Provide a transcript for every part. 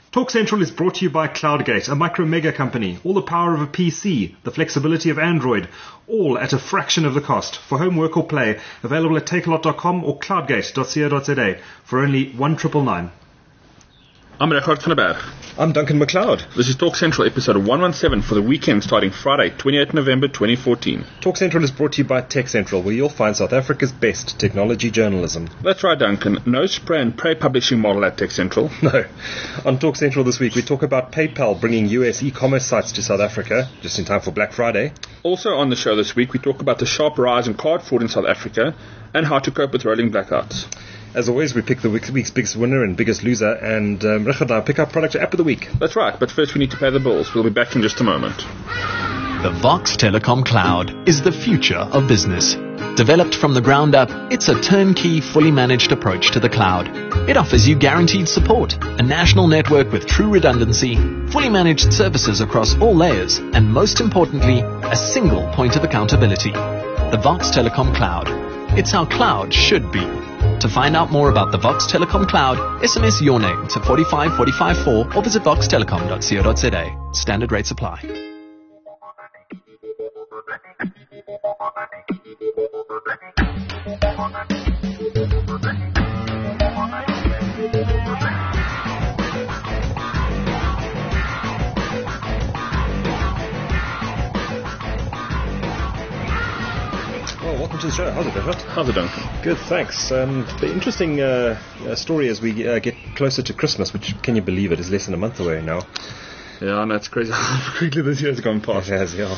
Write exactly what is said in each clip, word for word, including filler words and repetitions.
Talk Central is brought to you by CloudGate, a micro-mega company. All the power of a P C, the flexibility of Android, all at a fraction of the cost. For home, work or play, available at takealot dot com or cloudgate dot co dot za for only one triple nine. I'm Regardt van der Berg. I'm Duncan McLeod. This is Talk Central episode one seventeen for the weekend starting Friday, twenty-eighth of November twenty fourteen. Talk Central is brought to you by Tech Central, where you'll find South Africa's best technology journalism. That's right, Duncan. No spray and pray publishing model at Tech Central. No. On Talk Central this week, we talk about PayPal bringing U S e-commerce sites to South Africa, just in time for Black Friday. Also on the show this week, we talk about the sharp rise in card fraud in South Africa and how to cope with rolling blackouts. As always, we pick the week's biggest winner and biggest loser, and um, Regardt and I pick our product app of the week. That's right, but first we need to pay the bills. We'll be back in just a moment. The Vox Telecom Cloud is the future of business. Developed from the ground up, it's a turnkey, fully managed approach to the cloud. It offers you guaranteed support, a national network with true redundancy, fully managed services across all layers, and most importantly, a single point of accountability. The Vox Telecom Cloud. It's how cloud should be. To find out more about the Vox Telecom Cloud, S M S your name to four five four five four or visit vox telecom dot co dot za. Standard rates apply. Welcome to the show. How's it, Regardt? How's it, Duncan? Good, thanks. Um, the interesting uh, uh, story as we uh, get closer to Christmas, which, can you believe it, is less than a month away now. Yeah, no, it's crazy how quickly this year has gone past. It has, yeah.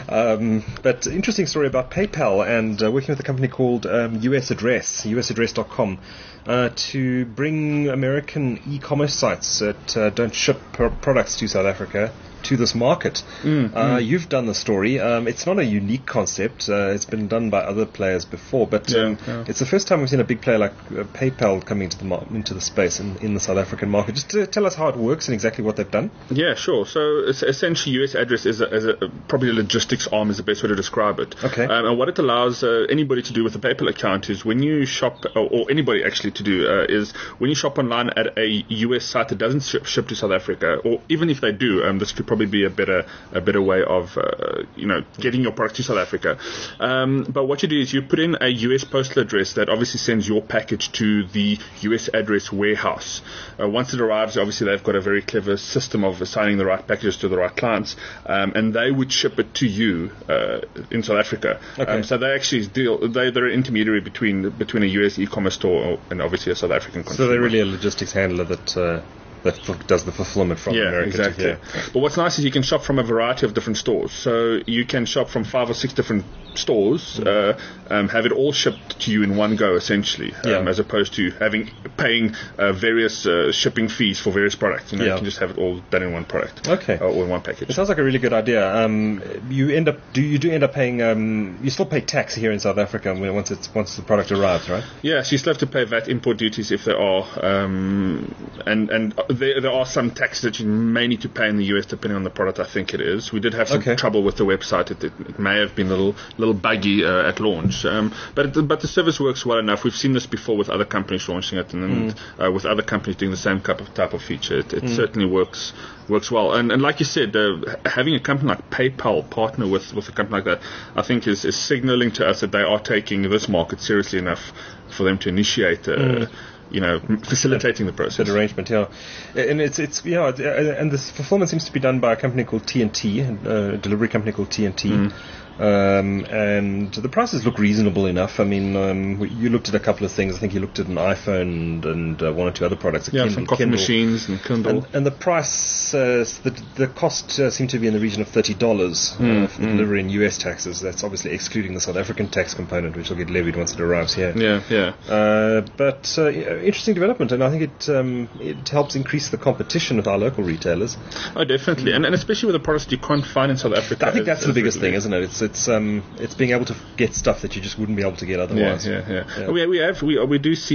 Um, but interesting story about PayPal and uh, working with a company called um, U S Address, U S address dot com, uh, to bring American e-commerce sites that uh, don't ship pro- products to South Africa to this market. Mm, uh, mm. You've done the story. Um, it's not a unique concept. Uh, it's been done by other players before, but yeah, um, yeah. it's the first time we've seen a big player like uh, PayPal coming into the mar- into the space in, in the South African market. Just to tell us how it works and exactly what they've done. Yeah, sure. So it's essentially, U S Address is, a, is a, probably a logistics arm is the best way to describe it. Okay. Um, and what it allows uh, anybody to do with a PayPal account is when you shop, or, or anybody actually to do, uh, is when you shop online at a U S site that doesn't ship, ship to South Africa, or even if they do, um, this could probably be a better a better way of uh, you know getting your product to South Africa. Um, but what you do is you put in a U S postal address that obviously sends your package to the U S Address warehouse. Uh, once it arrives, obviously they've got a very clever system of assigning the right packages to the right clients, um, and they would ship it to you uh, in South Africa. Okay. Um, so they actually deal. They, they're an intermediary between between a U S e-commerce store and obviously a South African consumer. So they're really a logistics handler that uh, that f- does the fulfillment from yeah, America exactly. to here. But what's nice is you can shop from a variety of different stores. So you can shop from five or six different stores, uh, um, have it all shipped to you in one go, essentially, um, Yeah. as opposed to having paying uh, various uh, shipping fees for various products. You know, Yeah. you can just have it all done in one product, Okay. uh, or in one package. It sounds like a really good idea. Um, you end up do you do end up paying? Um, you still pay tax here in South Africa when once it's once the product arrives, right? Yeah, so you still have to pay V A T import duties if there are, um, and and there, there are some taxes that you may need to pay in the U S depending on the product. I think it is. We did have some Okay. trouble with the website. It, it, it may have been a little little buggy uh, at launch, um, but it, but the service works well enough. We've seen this before with other companies launching it, and then, uh, with other companies doing the same type of type of feature. It, it certainly works works well. And and like you said, uh, having a company like PayPal partner with, with a company like that, I think is, is signaling to us that they are taking this market seriously enough for them to initiate. Uh, mm. You know, facilitating the process. That arrangement, yeah, and it's it's yeah, and this fulfillment seems to be done by a company called T N T, a delivery company called T N T. Mm. Um, and the prices look reasonable enough. I mean, um, you looked at a couple of things. I think you looked at an iPhone and, and uh, one or two other products. Yeah, Kindle, some coffee Kindle. machines and Kindle. And, and the price, uh, the the cost uh, seemed to be in the region of thirty dollars mm, uh, for the mm. delivery in U S taxes. That's obviously excluding the South African tax component, which will get levied once it arrives here. Yeah, yeah. Uh, but uh, interesting development, and I think it um, it helps increase the competition with our local retailers. Oh, definitely, mm. and and especially with the products that you can't find in South Africa. I think that's as, the as biggest regularly. thing, isn't it? It's it's um it's being able to get stuff that you just wouldn't be able to get otherwise. Yeah, yeah, yeah. Yeah. We we have we we do see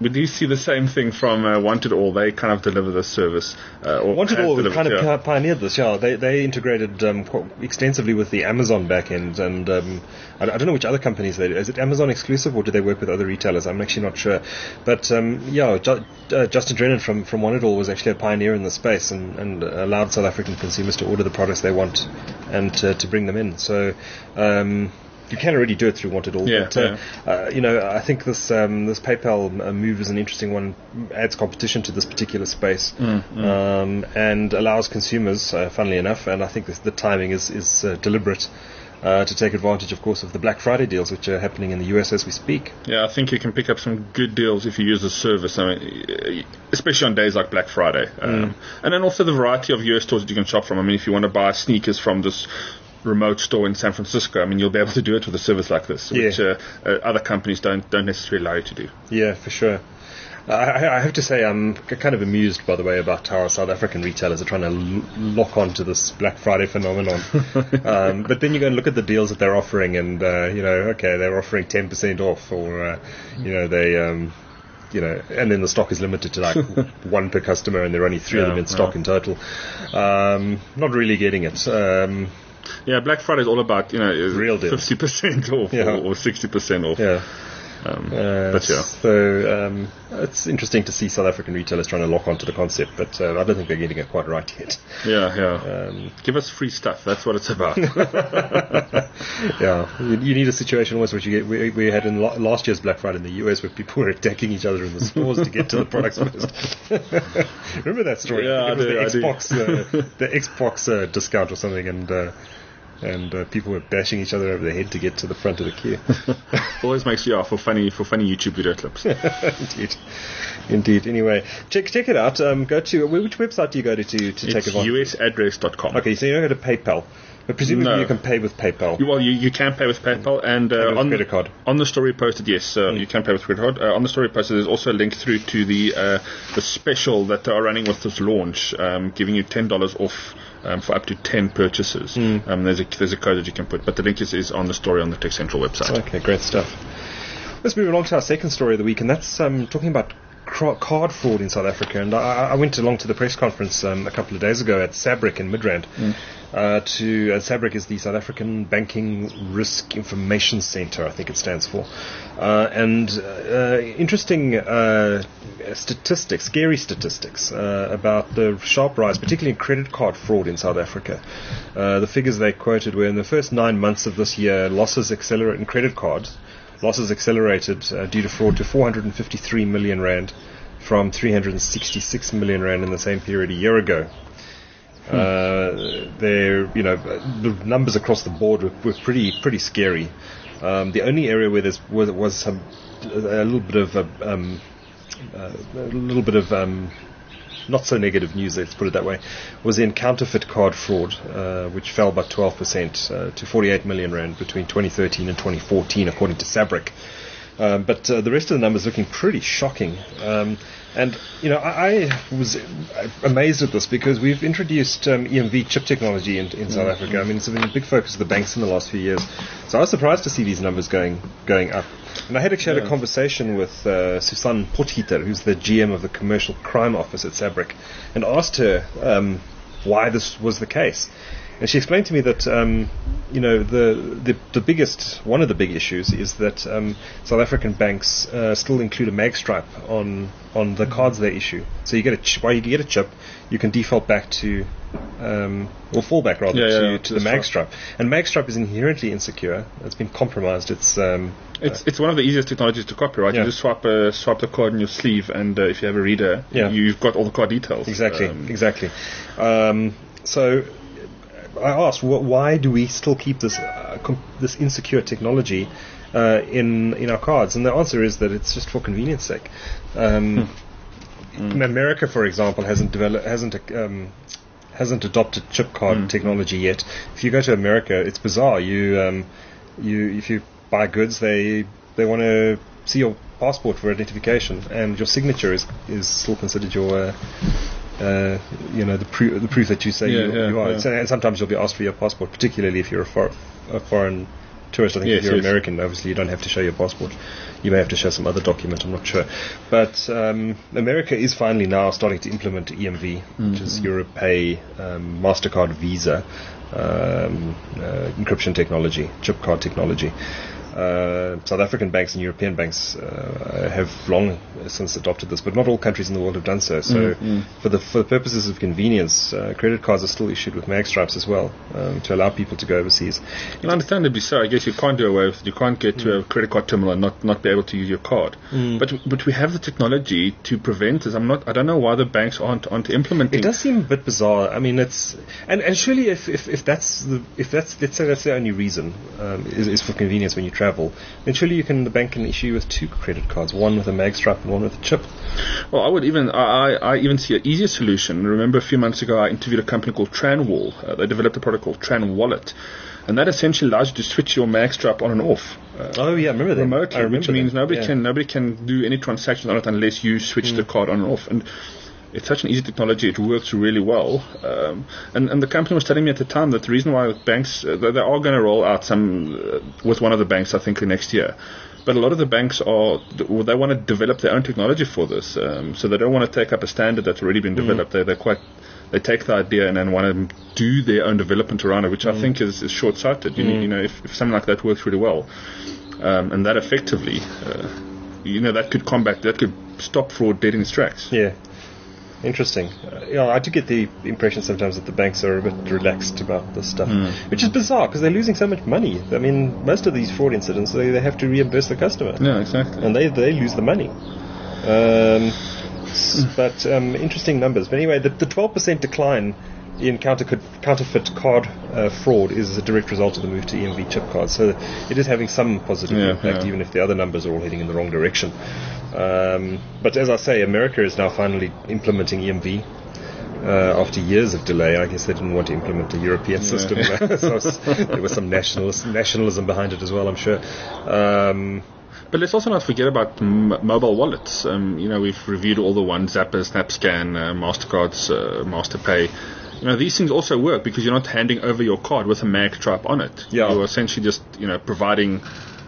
we do see the same thing from uh, Wanted All. They kind of deliver this service. Uh, or Wanted All kind of yeah. pioneered this. Yeah, they they integrated um, quite extensively with the Amazon backend, and um, I, I don't know which other companies they do. Is it Amazon exclusive, or do they work with other retailers? I'm actually not sure. But um, yeah, Ju- uh, Justin Drennan from from Wanted All was actually a pioneer in the space, and, and allowed South African consumers to order the products they want and to, to bring them in. So. Um, You can already do it through Wanted All, yeah, but uh, yeah. uh, you know, I think this um, this PayPal uh, move is an interesting one. Adds competition to this particular space, mm, mm. Um, and allows consumers, uh, funnily enough, and I think this, the timing is is uh, deliberate. Uh, to take advantage, of course, of the Black Friday deals, which are happening in the U S as we speak. Yeah, I think you can pick up some good deals if you use the service, I mean, especially on days like Black Friday. Um, Mm. And then also the variety of U S stores that you can shop from. I mean, if you want to buy sneakers from this remote store in San Francisco, I mean, you'll be able to do it with a service like this, which Yeah. uh, uh, other companies don't don't necessarily allow you to do. Yeah, for sure. I, I have to say, I'm kind of amused, by the way, about how our South African retailers are trying to l- lock onto this Black Friday phenomenon. um, but then you go and look at the deals that they're offering, and uh, you know, okay, they're offering ten percent off, or uh, you know, they, um, you know, and then the stock is limited to like one per customer, and there are only three Yeah, of them in stock yeah. in total. Um, not really getting it. Um, Yeah, Black Friday is all about, you know, Real deals. fifty percent off Yeah. or, or sixty percent off. yeah. Um, Uh, but yeah. So um, it's interesting to see South African retailers trying to lock onto the concept, but uh, I don't think they're getting it quite right yet. Yeah, yeah. Um, Give us free stuff. That's what it's about. yeah, you, you need a situation almost which you get. We, we had in la- last year's Black Friday in the U S where people were attacking each other in the stores to get to the products first. Remember that story? Yeah, I think it I was do, the I Xbox, uh, the Xbox uh, discount or something, and uh, and uh, people were bashing each other over the head to get to the front of the queue. Always makes you laugh for funny for funny YouTube video clips. Indeed, indeed. Anyway, check check it out. Um, go to which website do you go to to, to take It's advantage? U S address dot com. Okay, so you don't go to PayPal, but presumably No. you can pay with PayPal. You, well, you, you can pay with PayPal, and uh, Pay with on, credit card. on the story posted, yes, uh, you can pay with credit card. Uh, on the story posted, there's also a link through to the uh, the special that they are running with this launch, um, giving you ten dollars off um, for up to ten purchases. Mm. Um, there's a there's a code that you can put, but the link is, is on the story on the Tech Central website. Okay, great stuff. Let's move along to our second story of the week, and that's um, talking about cr- card fraud in South Africa. And I, I went along to the press conference um, a couple of days ago at SABRIC in Midrand. Mm. Uh, to uh, SABRIC is the South African Banking Risk Information Centre, I think it stands for. Uh, and uh, interesting uh, statistics, scary statistics uh, about the sharp rise, particularly in credit card fraud in South Africa. Uh, the figures they quoted were in the first nine months of this year, losses accelerate in credit cards. Losses accelerated uh, due to fraud to four hundred fifty-three million rand from three hundred sixty-six million rand in the same period a year ago. Hmm. Uh, there, you know, the numbers across the board were, were pretty pretty scary. Um, the only area where there was, was some, a little bit of a, um, uh, a little bit of um, not so negative news, let's put it that way, was in counterfeit card fraud, uh, which fell by twelve percent uh, to forty-eight million rand between twenty thirteen and twenty fourteen, according to SABRIC. Um, but uh, the rest of the numbers looking pretty shocking. Um, and, you know, I, I was amazed at this because we've introduced um, E M V chip technology in, in South Africa. I mean, it's been a big focus of the banks in the last few years. So I was surprised to see these numbers going going up. And I had actually had Yeah. a conversation with uh, Susan Potgieter, who's the G M of the Commercial Crime Office at SABRIC, and asked her um, why this was the case. And she explained to me that, um, you know, the, the the biggest, one of the big issues is that um, South African banks uh, still include a mag stripe on on the cards they issue. So you get a ch- while you get a chip, you can default back to, um, or fall back rather Yeah, to, yeah, to the that's mag right. stripe. And mag stripe is inherently insecure. It's been compromised. It's um, It's it's one of the easiest technologies to copy, right? Yeah. You just swap uh, swap the card in your sleeve, and uh, if you have a reader, Yeah. you've got all the card details. Exactly, Um, exactly. Um, so I asked, wh- why do we still keep this uh, com- this insecure technology uh, in in our cards? And the answer is that it's just for convenience sake. Um, Hmm. America, for example, hasn't developed hasn't um, hasn't adopted chip card Mm. technology yet. If you go to America, it's bizarre. You um, you if you buy goods, they they want to see your passport for identification, and your signature is is still considered your uh, uh, you know the proof the proof that you say Yeah, you, yeah, you are. yeah. So- and sometimes you'll be asked for your passport, particularly if you're a, for, a foreign tourist. I think Yes, if you're yes. American, obviously you don't have to show your passport. You may have to show some other document, I'm not sure. But um, America is finally now starting to implement E M V, mm-hmm. which is EuroPay, um, MasterCard, Visa, um, uh, encryption technology, chip card technology. Uh, South African banks and European banks uh, have long since adopted this, but not all countries in the world have done so. So, mm-hmm. for the for the purposes of convenience, uh, credit cards are still issued with mag stripes as well, um, to allow people to go overseas. And understandably so. I guess you can't do away with it. You can't get to mm. a credit card terminal and not, not be able to use your card. Mm. But but we have the technology to prevent this. I'm not. I don't know why the banks aren't aren't implementing. It does seem a bit bizarre. I mean, it's and, and surely if, if, if that's the if that's let's say that's the only reason um, is, is for convenience when you travel, then surely you can the bank can issue you with two credit cards, one with a mag stripe and one with a chip. Well, I would even I, I even see an easier solution. Remember, a few months ago, I interviewed a company called Tranwall. Uh, they developed a product called Tran Wallet, and that essentially allows you to switch your mag stripe on and off. Uh, oh yeah, I remember that. Remotely, I remember which means that. nobody yeah. can nobody can do any transactions on it unless you switch mm. the card on and off. And it's such an easy technology. It works really well. Um, and, and the company was telling me at the time that the reason why banks uh, they, they are going to roll out some uh, with one of the banks, I think, next year. But a lot of the banks are, well, they want to develop their own technology for this. Um, so they don't want to take up a standard that's already been developed. Mm. They, they're quite, they take the idea and then want to do their own development around it, which mm. I think is, is short-sighted. You, Mm. you know, if, if something like that works really well, um, and that effectively, uh, you know, that could combat, that could stop fraud dead in its tracks. Yeah. Interesting. Uh, yeah, I do get the impression sometimes that the banks are a bit relaxed about this stuff, mm. which is bizarre because they're losing so much money. I mean, most of these fraud incidents, they, they have to reimburse the customer. Yeah, exactly. And they, they lose the money. Um, s- but um, interesting numbers. But anyway, the, the twelve percent decline in counter, counterfeit card uh, fraud is a direct result of the move to E M V chip cards. So it is having some positive Yeah, impact, yeah. even if the other numbers are all heading in the wrong direction. Um, but as I say, America is now finally implementing E M V. Uh, after years of delay, I guess they didn't want to implement a European Yeah. system. So there was some nationalism, nationalism behind it as well, I'm sure. Um, But let's also not forget about m- mobile wallets. Um, you know, we've reviewed all the ones, Zapper, SnapScan, uh, MasterCards, uh, MasterPay. You know, these things also work because you're not handing over your card with a mag stripe on it. Yeah. You're essentially just, you know, providing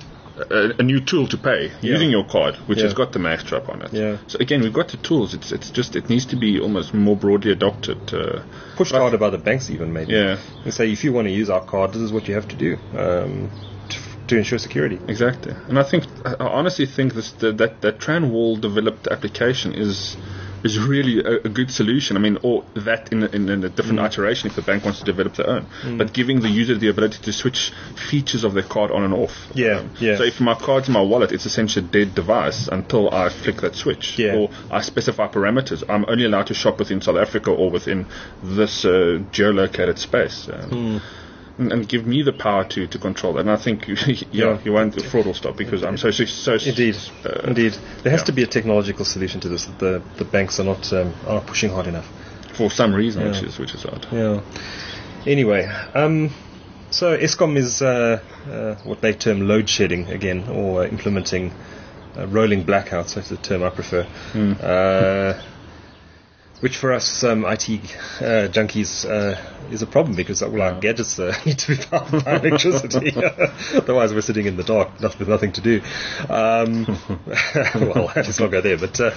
a, a new tool to pay Yeah. using your card, which Yeah. has got the mag stripe on it. Yeah. So again, we've got the tools. It's it's just it needs to be almost more broadly adopted. Uh, pushed harder by the banks even, maybe. Yeah. And say, if you want to use our card, this is what you have to do um, to, to ensure security. Exactly, and I think I I honestly think this the, that that Tranwall developed application is is really a, a good solution. I mean, or that in a, in, in a different Mm. iteration if the bank wants to develop their own, Mm. but giving the user the ability to switch features of their card on and off. Yeah, yeah. So if my card's in my wallet, it's essentially a dead device until I flick that switch, Yeah. or I specify parameters. I'm only allowed to shop within South Africa or within this uh, geolocated space. Um, Mm. And, and give me the power to, to control that. And I think you, yeah, Yeah. you won't, the fraud will stop because I'm so so. so Indeed, uh, indeed. There has yeah. to be a technological solution to this. That the the banks are not um, are not pushing hard enough. for some reason, Yeah. which is which is odd. Yeah. Anyway, um, so Eskom is uh, uh, what they term load shedding again, or uh, implementing uh, rolling blackouts. That's the term I prefer. Mm. Uh, which for us um, I T uh, junkies uh, is a problem because all our gadgets uh, need to be powered by electricity. Otherwise, we're sitting in the dark not, with nothing to do. Um, well, let's not go there, but uh,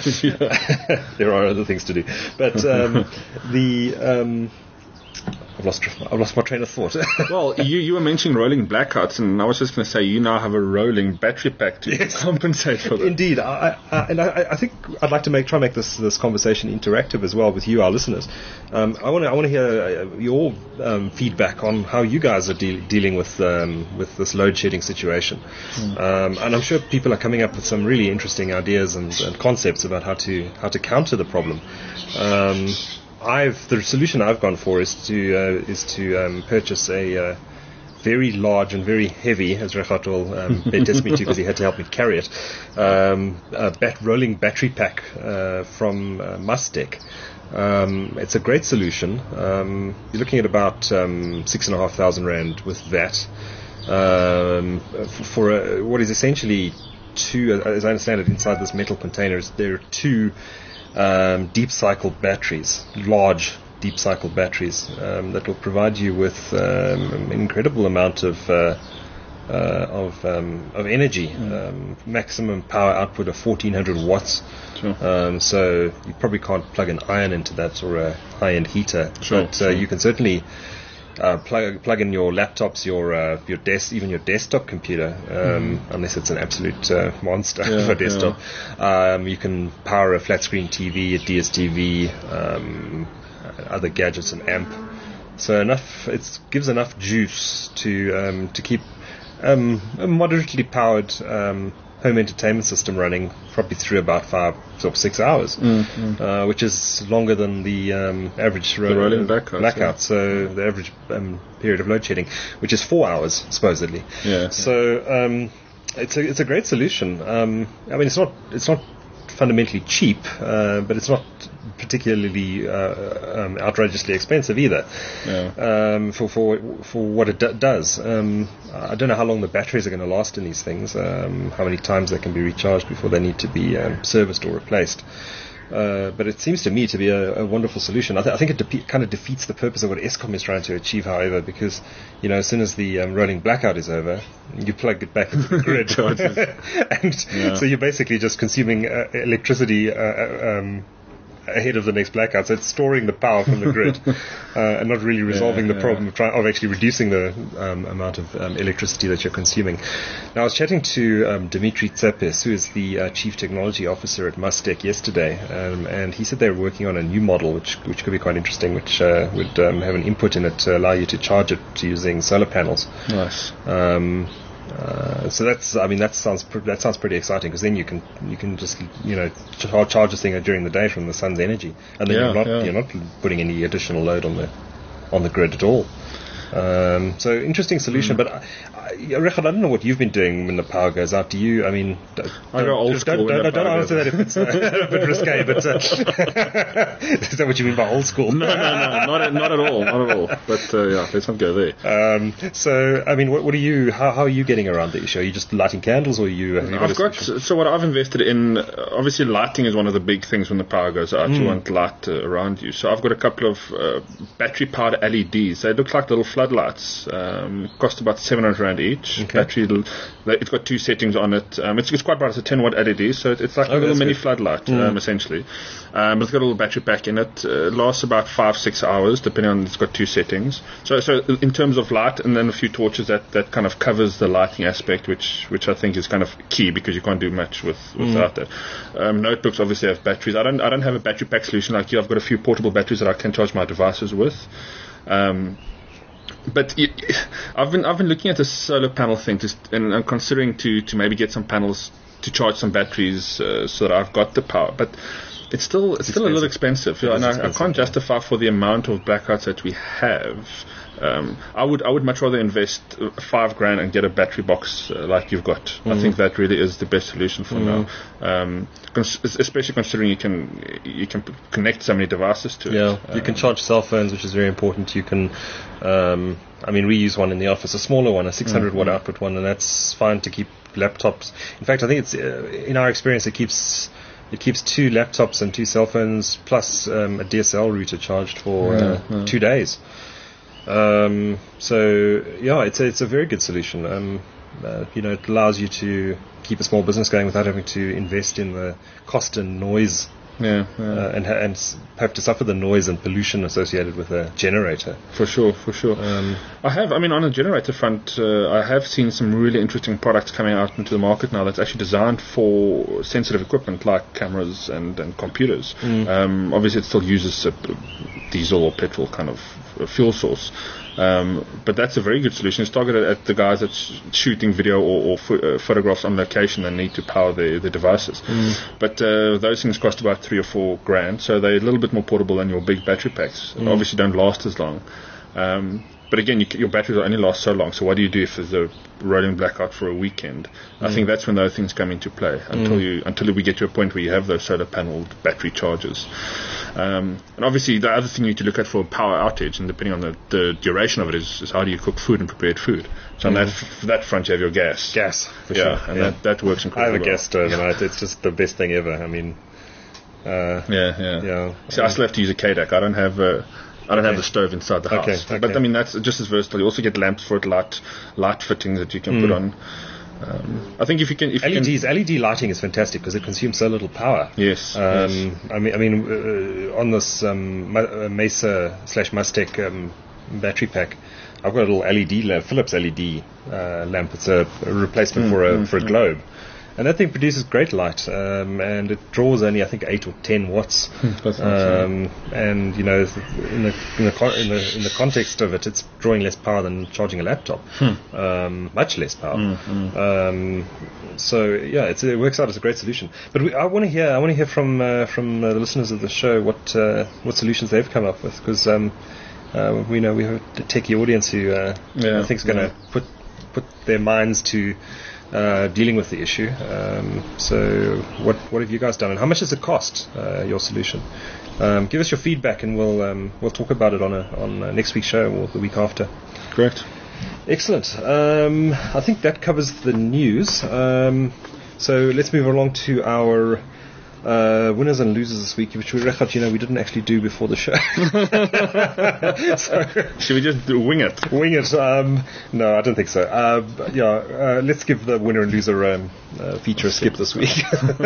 there are other things to do. But um, the um, I've lost I've lost my train of thought. Well, you you were mentioning rolling blackouts, and I was just going to say you now have a rolling battery pack to Yes. compensate for that. Indeed, I, I, and I, I think I'd like to make try and make this this conversation interactive as well with you, our listeners. Um, I want to I want to hear uh, your um, feedback on how you guys are de- dealing with um, with this load shedding situation, mm. um, and I'm sure people are coming up with some really interesting ideas and, and concepts about how to how to counter the problem. Um, I've the solution I've gone for is to uh, is to um, purchase a uh, very large and very heavy, as Regat will um, test me to because he had to help me carry it, um, a bat- rolling battery pack uh, from uh, Mustec. Um, it's a great solution. Um, you're looking at about um, six and a half thousand rand with that um, for a, what is essentially two, as I understand it, inside this metal container. There are two Um, deep cycle batteries, large deep cycle batteries um, that will provide you with um, an incredible amount of uh, uh, of um, of energy, mm. um, maximum power output of fourteen hundred watts. Sure. Um, so you probably can't plug an iron into that or a high-end heater, sure, but uh, sure. you can certainly uh, plug plug in your laptops, your uh, your desk, even your desktop computer, um, mm. unless it's an absolute uh, monster yeah, for desktop. Yeah. Um, you can power a flat screen T V, a D S T V, um, other gadgets, an amp. So enough, it gives enough juice to um, to keep um, a moderately powered um, home entertainment system running probably through about five or six hours, mm, mm. Uh, which is longer than the um, average ro- the rolling blackout. blackout Yeah. So the average um, period of load shedding, which is four hours supposedly. Yeah. So um, it's a it's a great solution. Um, I mean, it's not it's not fundamentally cheap, uh, but it's not particularly uh, um, outrageously expensive either. Yeah. Um, for for for what it do- does. Um, I don't know how long the batteries are going to last in these things. Um, how many times they can be recharged before they need to be um, serviced or replaced. Uh, but it seems to me to be a, a wonderful solution. I, th- I think it de- kind of defeats the purpose of what Eskom is trying to achieve, however, because, you know, as soon as the um, rolling blackout is over, you plug it back into the grid. and yeah. so you're basically just consuming uh, electricity uh, um, ahead of the next blackout. So it's storing the power from the grid uh, and not really resolving yeah, the yeah. problem of, try- of actually reducing the um, amount of um, electricity that you're consuming. Now, I was chatting to um, Dimitri Tsepes, who is the uh, Chief Technology Officer at Mustec yesterday, um, and he said they were working on a new model which which could be quite interesting, which uh, would um, have an input in it to allow you to charge it using solar panels. Nice. Um, Uh, so that's, I mean, that sounds pr- that sounds pretty exciting, because then you can you can just you know ch- charge this thing during the day from the sun's energy, and then yeah, you're not yeah. you're not putting any additional load on the on the grid at all. Um, so interesting solution, mm. but I, I, Richard, I don't know what you've been doing when the power goes out. Do you? I mean, I go old school. Don't, don't, don't answer that if it's uh, a bit risque. But uh, is that what you mean by old school? No, no, no, not at, not at all, not at all. But uh, yeah, let's not go there. Um, so, I mean, what, what are you? How, how are you getting around the issue? Are you just lighting candles, or are you? Have you got I've got so what I've invested in. Obviously, lighting is one of the big things when the power goes out. Mm. You want light uh, around you. So I've got a couple of uh, battery-powered L E Ds. They look like little floodlights. Um, cost about seven hundred rand each. Okay. Battery, it's got two settings on it. Um, it's, it's quite bright. It's a ten watt L E D, so it's like oh, a little mini good. floodlight, mm. um, essentially. Um, but it's got a little battery pack in it. Uh, it lasts about five, six hours, depending on. It's got two settings. So, so in terms of light, and then a few torches, that, that kind of covers the lighting aspect, which which I think is kind of key, because you can't do much with without mm. that. Um, notebooks obviously have batteries. I don't I don't have a battery pack solution like you. I've got a few portable batteries that I can charge my devices with. Um, But y- I've been I've been looking at the solar panel thing, to st- and I'm considering to, to maybe get some panels to charge some batteries uh, so that I've got the power. But it's still it's, it's still expensive. a little expensive, yeah, and I, expensive, I can't yeah. justify for the amount of blackouts that we have. Um, I would I would much rather invest five grand and get a battery box uh, like you've got. Mm. I think that really is the best solution for mm. now, um, cons- especially considering you can you can p- connect so many devices to yeah. it. Yeah, you um, can charge cell phones, which is very important. You can, um, I mean, we use one in the office, a smaller one, a six hundred mm. watt output one, and that's fine to keep laptops. In fact, I think it's uh, in our experience, it keeps. It keeps two laptops and two cell phones plus um, a D S L router charged for uh, yeah, yeah. two days. Um, so yeah, it's a, it's a very good solution. Um, uh, you know, it allows you to keep a small business going without having to invest in the cost and noise, yeah, yeah. Uh, and ha- and s- have to suffer the noise and pollution associated with a generator. For sure, for sure. Um, I have, I mean, on the generator front, uh, I have seen some really interesting products coming out into the market now that's actually designed for sensitive equipment like cameras and, and computers. Mm. Um, obviously, it still uses a diesel or petrol kind of fuel source. Um, but that's a very good solution. It's targeted at the guys that's shooting video or, or pho- uh, photographs on location and need to power their, their devices. Mm. But uh, those things cost about three or four grand, so they're a little bit more portable than your big battery packs. Mm. Obviously, don't last as long. Um, but again, you, your batteries will only last so long. So what do you do if there's a rolling blackout for a weekend? Mm. I think that's when those things come into play. Until mm. you, until we get to a point where you have those solar panelled battery chargers. Um, and obviously, the other thing you need to look at for a power outage, and depending on the, the duration of it, is, is how do you cook food and prepared food. So mm. on that f- that front, you have your gas. Gas, for yeah, sure. and yeah. that, that works I incredibly have a well. gas stove, and I, it's just the best thing ever. I mean, uh, yeah, yeah. yeah. See, I still have to use a K D A C. I don't have a I don't Okay. have the stove inside the house. Okay, But okay. I mean, that's just as versatile. You also get lamps for it, light, light fittings that you can Mm. put on. Um, I think if you can, if L you E can, Ds, L E D lighting is fantastic because it consumes so little power. yes, Um, yes. I mean, I mean, uh, on this um, Ma- uh, Mesa slash Mustec um, battery pack, I've got a little L E D lamp, Philips L E D uh, lamp. It's a, a replacement Mm, for a mm, for a mm. globe, and that thing produces great light, um, and it draws only I think eight or ten watts. That's nice, um, and you know, in the in the, con- in the in the context of it, it's drawing less power than charging a laptop, um, much less power. Um, so yeah, it's, it works out as a great solution. But we, I want to hear I want to hear from uh, from uh, the listeners of the show what uh, what solutions they've come up with, because um, uh, we know we have a techie audience who uh, Yeah, I think is going to yeah. put put their minds to uh, dealing with the issue. Um, so what what have you guys done, and how much does it cost? Uh, your solution. Um, give us your feedback, and we'll um, we'll talk about it on a, on uh, next week's show or the week after. Correct. Excellent. Um, I think that covers the news. Um, so let's move along to our uh, winners and losers this week, which we Rechat, you know, we didn't actually do before the show. so, Should we just do, wing it? wing it. Um, no, I don't think so. Uh, but yeah, uh, let's give the winner and loser um, uh, feature a skip this week.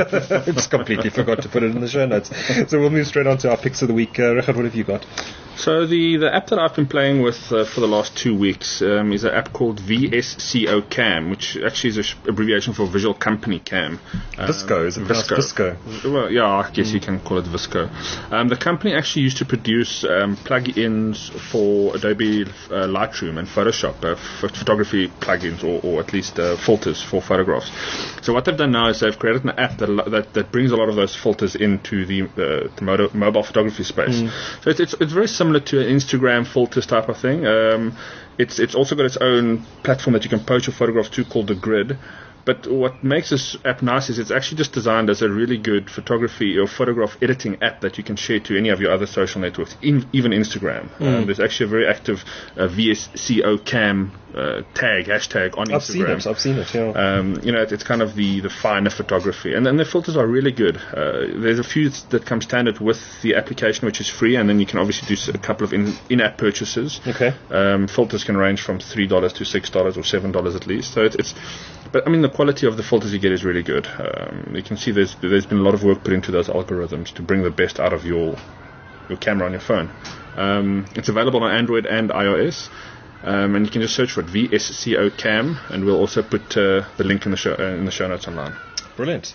I just completely forgot to put it in the show notes. So we'll move straight on to our picks of the week. Uh, Rechat, what have you got? So the, the app that I've been playing with uh, for the last two weeks um, is an app called V S C O Cam, which actually is an sh- abbreviation for Visual Company Cam. Um, Visco, is it pronounced Visco? Well, yeah, I guess you can call it Visco. Um, the company actually used to produce um, plugins for Adobe uh, Lightroom and Photoshop, uh, f- photography plugins, or, or at least uh, filters for photographs. So what they've done now is they've created an app that that, that brings a lot of those filters into the, uh, the moto- mobile photography space. So it's, it's it's very similar to an Instagram filters type of thing. Um, it's it's also got its own platform that you can post your photograph to called the Grid. But what makes this app nice is it's actually just designed as a really good photography or photograph editing app that you can share to any of your other social networks, in, even Instagram. Um, there's actually a very active uh, V S C O Cam uh, tag, hashtag on I've Instagram. seen it. I've seen it. Yeah. Um, you know, it, it's kind of the, the finer photography. And then the filters are really good. Uh, there's a few that come standard with the application, which is free, and then you can obviously do s- a couple of in, in-app purchases. Okay. Um, filters can range from three dollars to six dollars or seven dollars at least. So it, it's, but I mean, the quality of the filters you get is really good. Um, you can see there's there's been a lot of work put into those algorithms to bring the best out of your your camera on your phone. Um, it's available on Android and iOS. Um, and you can just search for it, V S C O Cam, and we'll also put uh, the link in the show uh, in the show notes online. Brilliant.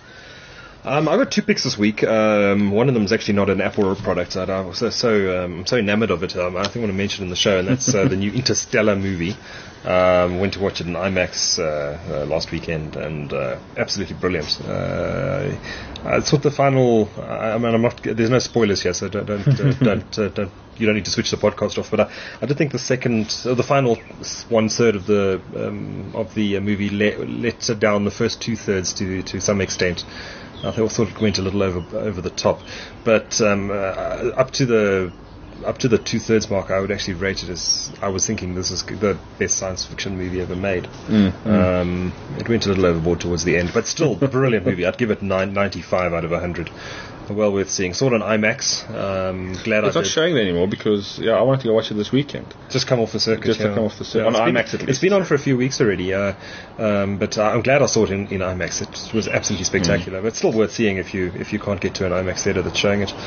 Um, I've got two picks this week. Um, one of them is actually not an Apple product. I, I was so so, um, so enamored of it. Um, I think I want to mention it in the show, and that's uh, the new Interstellar movie. Um, went to watch it in IMAX uh, uh, last weekend, and uh, absolutely brilliant. Uh, I thought the final. I, I mean, I'm not. There's no spoilers here, so don't don't don't, don't, uh, don't you don't need to switch the podcast off. But I, I did think the second, or the final one third of the um, of the uh, movie let, let down the first two thirds to to some extent. I thought it went a little over over the top, but um, uh, up to the up to the two thirds mark, I would actually rate it as I was thinking this is the best science fiction movie ever made. Mm, Um, it went a little overboard towards the end, but still a brilliant movie. I'd give it nine, ninety-five out of one hundred. Well worth seeing. Saw it on IMAX. Um, glad It's I not did. showing there anymore because yeah, I wanted to go watch it this weekend. Just come off the circuit. Just to yeah. come off the circuit. Yeah, On it's been- IMAX at least. It's been on for a few weeks already, uh, um, but uh, I'm glad I saw it in, in IMAX. It was absolutely spectacular. But still worth seeing if you if you can't get to an IMAX theater that's showing it.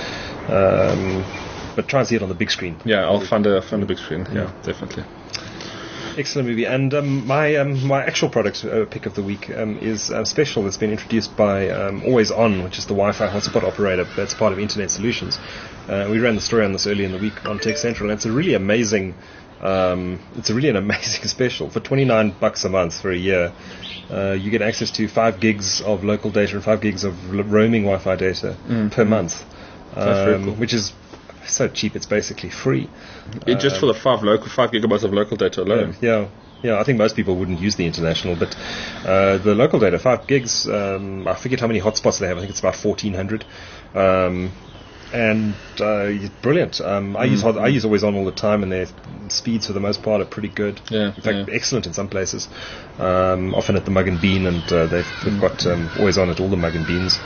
Um, but try and see it on the big screen. Yeah, I'll find a find a big screen. Yeah, definitely. Excellent movie. And um, my um, my actual product uh, pick of the week um, is a special that's been introduced by um, Always On, which is the Wi-Fi hotspot operator that's part of Internet Solutions. Uh, we ran the story on this early in the week on Tech Central, and it's a really amazing. Um, it's a really an amazing special for twenty-nine bucks a month for a year. Uh, you get access to five gigs of local data and five gigs of lo- roaming Wi-Fi data Mm, per mm. month, That's very um, cool. which is so cheap. It's basically free. It, just for the five local five gigabytes of local data alone. Yeah, yeah. I think most people wouldn't use the international, but uh, the local data, five gigs. Um, I forget how many hotspots they have. I think it's about fourteen hundred. Um, and uh, brilliant. Um, I use hot, I use Always On all the time, and their speeds for the most part are pretty good. Yeah, in fact, yeah. excellent in some places. Um, often at the Mug and Bean, and uh, they've, they've got um, Always On at all the Mug and Beans.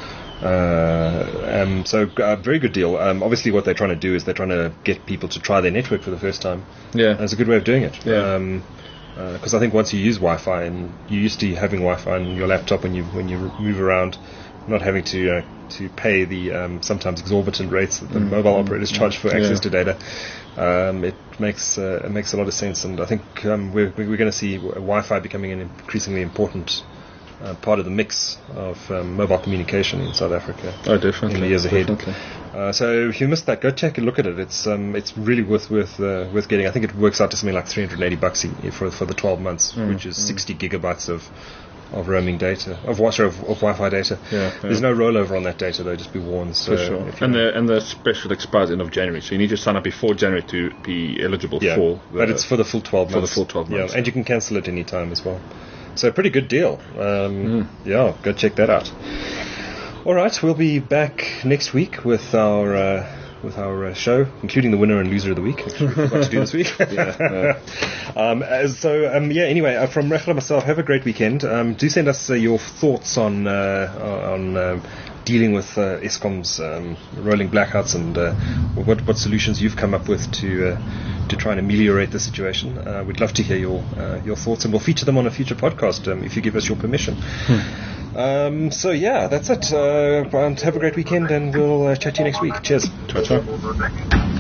Uh, um, so a uh, very good deal. Um, obviously, what they're trying to do is they're trying to get people to try their network for the first time. Yeah, and it's a good way of doing it. Yeah. Um, because uh, I think once you use Wi-Fi, and you're used to having Wi-Fi on your laptop when you when you move around, not having to uh, to pay the um, sometimes exorbitant rates that the mm, mobile mm, operators mm, charge for access yeah. to data, um, it makes uh, it makes a lot of sense. And I think um, we're we're going to see Wi-Fi becoming an increasingly important uh, part of the mix of um, mobile communication in South Africa. Oh, definitely. In the years ahead. Definitely. Uh, so if you missed that, go take a look at it. It's um, it's really worth worth uh, worth getting. I think it works out to something like three hundred eighty bucks for for the twelve months, mm, which is mm. sixty gigabytes of of roaming data, of sorry, of, of Wi-Fi data. Yeah, yeah. There's no rollover on that data, though. Just be warned. So for sure. And the and the special expires end of January, so you need to sign up before January to be eligible yeah, for. The, but it's for the full twelve months. For the full twelve months. Yeah, and you can cancel it any time as well. So a pretty good deal. Um, mm. Yeah, go check that out. All right, we'll be back next week with our uh, with our uh, show, including the winner and loser of the week, which we forgot to do this week. yeah, yeah. Um, uh, so um, yeah. Anyway, uh, from Rachel and myself, have a great weekend. Um, do send us uh, your thoughts on uh, on um, dealing with uh, Eskom's um, rolling blackouts and uh, what what solutions you've come up with to uh, to try and ameliorate the situation. Uh, we'd love to hear your uh, your thoughts, and we'll feature them on a future podcast um, if you give us your permission. Hmm. Um, so yeah, that's it. Uh, have a great weekend, and we'll uh, chat to you next week. Cheers. Ciao, ciao.